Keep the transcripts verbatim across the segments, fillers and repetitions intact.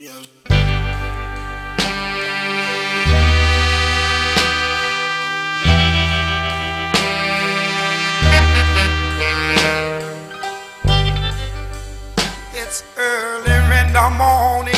Yeah. It's early in the morning.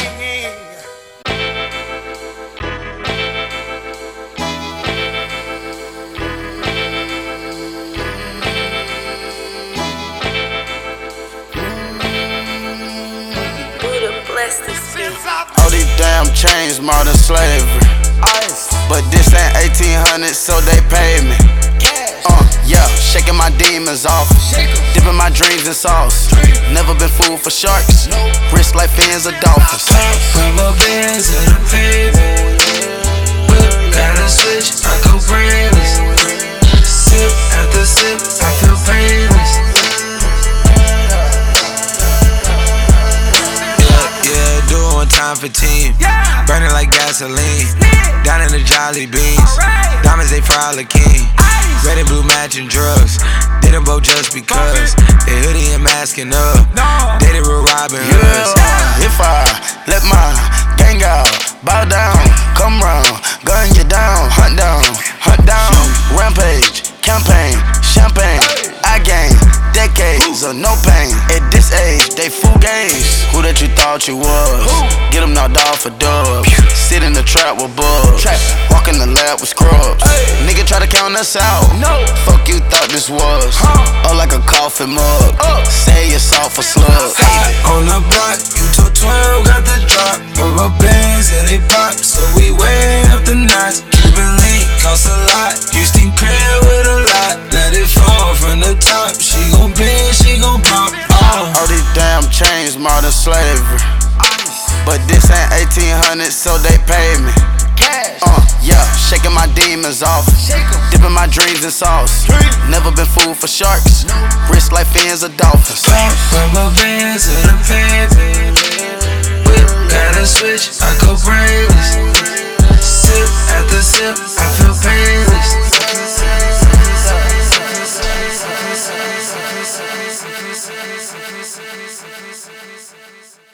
All these damn chains more than slavery. But this ain't eighteen hundred, so they pay me. Uh, yeah, shaking my demons off, dipping my dreams in sauce. Never been fooled for sharks, wrist like fins of dolphins. Rubber bands in the pavement, whip, got a switch, I go brainless. Sip after sip, I feel painless. Yeah, yeah, doing time for team, burning like gasoline. Down in the Jolly Beans, diamonds they fry like king. Red and blue matching drugs, did them both just because. They hoodie and masking up, dated with Robin Hoods. Yeah, if I let my gang out, bow down, come round, gun you down, hunt down, hunt down. Rampage, campaign, champagne, I gain decades of no pain. At this age, they fool games. Who that you thought you was? Get them knocked off for dubs. Sit in the trap with bugs. Walk in the lab with scrubs. Nigga try to count us out. Fuck you thought this was? Or like a coffee mug. Say it's all for slugs. On the block, you took twelve, got the drop. Rubber bands and they pop, so we way up the notch. Cuban link cost a lot. Houston crib with a lot. Let it fall from the top. She gon' bend, she gon' pop. Oh. All these damn chains more than slavery. But this ain't eighteen hundred, so they pay me. Uh, yeah, shaking my demons off, dipping my dreams in sauce. Never been fooled for sharks, wrist like fins of dolphins. Rubber bands in the pavement, whip, got a switch, I go brainless. Sip after sip, I feel painless.